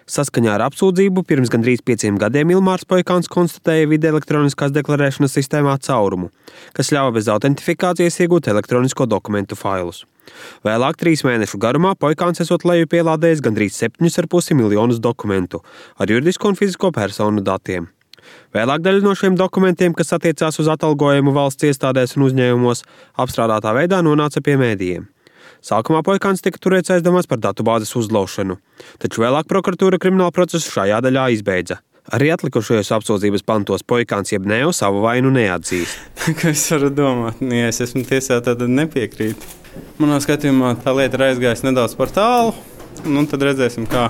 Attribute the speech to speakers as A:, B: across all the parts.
A: Saskaņā ar apsūdzību pirms gandrīz 5 gadiem Ilmārs Poikāns konstatēja vide elektroniskās deklarēšanas sistēmā caurumu, kas ļauj bez autentifikācijas iegūt elektronisko dokumentu failus. Vēlāk 3 mēnešu garumā Poikāns esot lejupielādējis gandrīz 7,5 miljonus dokumentu ar juridisko un fizisko personu datiem. Vēlāk daļa no šiem dokumentiem, kas attiecās uz atalgojumu valsts iestādēs un uzņēmumos, apstrādātā veidā nonāca pie mēdījiem. Sākumā Poikāns tika turēts aizdomās par datubāzes uzlaušanu, taču vēlāk prokuratūra krimināla procesu šajā daļā izbeidza. Arī atlikušajos apsūdzības pantos Poikāns jeb Neo savu vainu neatzīst.
B: Ko es varu domāt? Ja es esmu tiesā, tad nepiekrītu. Manā skatījumā tā lieta ir aizgājusi nedaudz par tālu, un tad redzēsim, kā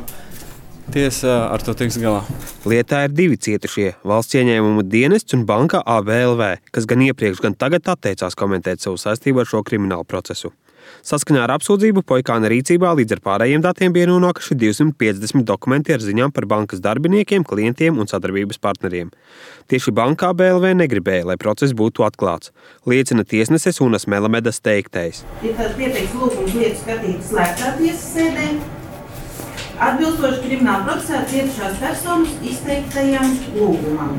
B: tiesa ar to tiks galā.
A: Lietā ir 2 cietušie - valsts ieņēmumu dienests un banka ABLV, kas gan iepriekš, gan tagad atteicās komentēt savu saistību ar šo kriminālu procesu. Saskaņā ar apsūdzību Poikāna rīcībā līdz ar pārējiem datiem bija nonākuši 250 dokumenti ar ziņām par bankas darbiniekiem, klientiem un sadarbības partneriem. Tieši bankā ABLV negribēja, lai process būtu atklāts, liecina tiesneses Unas Melamedas teiktais.
C: Ir tāds pieteikts lūgums lietu skatīt slēgtā tiesas sēdē, atbilstoši krimināla procesā cietušās personas izteiktajam lūgumam,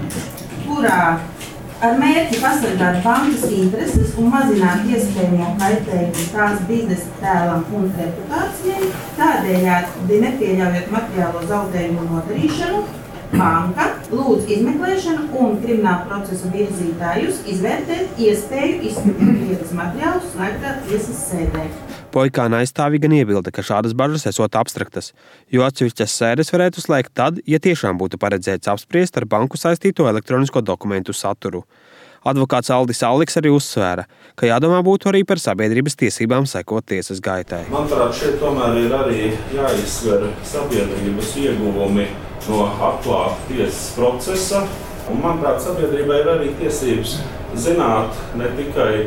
C: kurā ar mērķi pasargāt bankas intereses un mazināt iespējamo kaitējumu tās biznesa tēlam un reputācijai, tādējādi nepieļaujot materiālo zaudējumu nodarīšanu, banka lūdz izmeklēšanu un krimināla procesa virzītājus izvērtēt iespēju izskatīt lietas materiālus slēgtā tiesas sēdē.
A: Poikāna aizstāvji gan iebilda, ka šādas bažas esot abstraktas, jo atsevišķas sēdes varētu slēgt tad, ja tiešām būtu paredzēts apspriest ar banku saistīto elektronisko dokumentu saturu. Advokāts Aldis Alliks arī uzsvēra, ka jādomā būtu arī par sabiedrības tiesībām sekot tiesas gaitai.
D: Manuprāt, šeit tomēr ir arī jāizsver sabiedrības ieguvumi no atklāta tiesas procesa, un manuprāt, sabiedrībai ir arī tiesības zināt ne tikai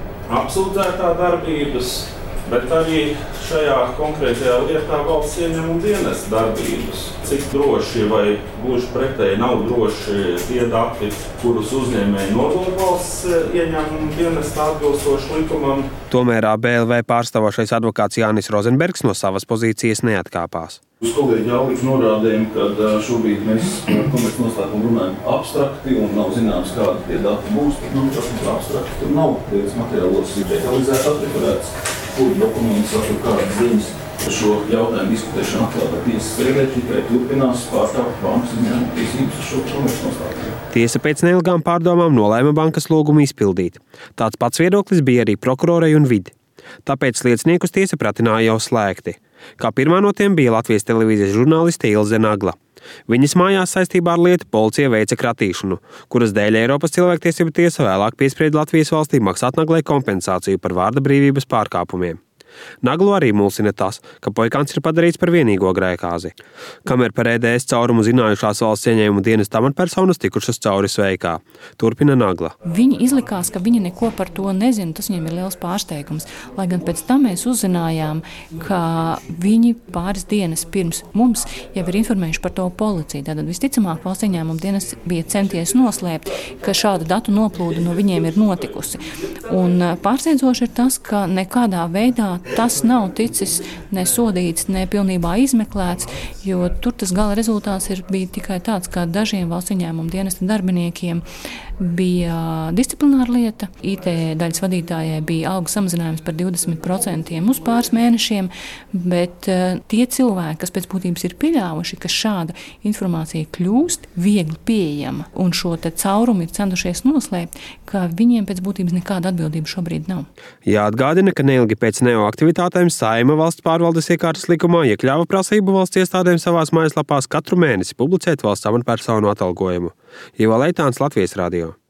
D: apsūdzētā darbības, bet arī šajā konkrētajā lietā valsts ieņēmuma dienesta darbības. Cik droši vai gluži pretēji nav droši tie dati, kurus uzņēmēji nodod valsts ieņēmuma dienesta atbilstoši likumam.
A: Tomēr ABLV pārstāvošais advokāts Jānis Rozenbergs no savas pozīcijas neatkāpās.
E: Uz kolēģi Alliku norādējumu, ka šobrīd mēs par komercnoslēpumu runājam abstrakti un nav zināms, kādi tie dati būs, bet tas ir abstrakti. Tur nav lietas materiālos detalizēti atreferēts, kuri dokumenti satur kādas ziņas. Par šo jautājumu diskutēšanu atklātā tiesas sēdē tikai turpinās pārstāvot bankas uzņēmuma tiesības uz šo komercnoslēpumu.
A: Tiesa pēc neilgām pārdomām nolēma bankas lūgumu izpildīt. Tāds pats viedoklis bija arī prokurorei un vidi. Tāpēc lieciniekus tiesa pratināja jau slēgti. Kā pirmā no tiem bija Latvijas televīzijas žurnāliste Ilze Nagla. Viņas mājās saistībā ar lietu policija veica kratīšanu, kuras dēļ Eiropas cilvēktiesību tiesa vēlāk piesprieda Latvijas valstī maksāt Naglai kompensāciju par vārda brīvības pārkāpumiem. Naglu arī mulsina tas, ka Poikāns ir padarīts par vienīgo grēkāzi. Kamēr par EDS caurumu zinājušās valsts ieņēmuma dienesta amatpersonas tikušas cauri sveikā. Turpina Nagla.
F: Viņi izlikās, ka viņi neko par to nezina, tas viņiem ir liels pārsteigums. Lai gan pēc tam mēs uzzinājām, ka viņi pāris dienas pirms mums jau ir informējuši par to policiju. Tātad visticamāk valsts ieņēmuma dienests bija centies noslēpt, ka šāda datu noplūde no viņiem ir notikusi. Un pārsteidzoši ir tas, ka nekādā veidā tas nav ticis ne sodīts, ne pilnībā izmeklēts, jo tur tas gala rezultāts bija tikai tāds, ka dažiem valsts ieņēmuma dienesta darbiniekiem bija disciplināra lieta. IT daļas vadītājai bija algu samazinājums par 20% uz pāris mēnešiem, bet tie cilvēki, kas pēc būtības ir pieļāvuši, ka šāda informācija kļūst viegli pieejama un šo te caurumu ir centušies noslēpt, ka viņiem pēc būtības nekāda atbildība šobrīd nav.
A: Jāatgādina, ka neilgi pēc Neo aktivitātēm Saeima valsts pārvaldes iekārtas likumā iekļāva prasību valsts iestādēm savās mājaslapās katru mēnesi publicēt valsts amatpersonu atalgojumu. Ivo Leitāns, Latvijas radio.